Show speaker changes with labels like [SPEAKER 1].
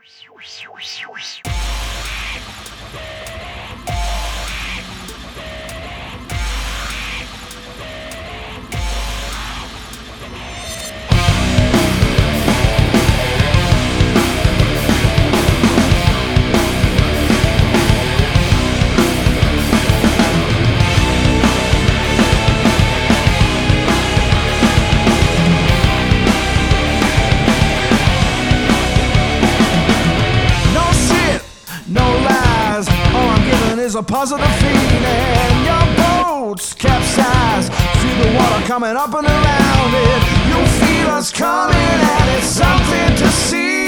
[SPEAKER 1] Is a positive feeling. Your boat's capsized, feel the water coming up and around it. You'll feel us coming, and it's something to see.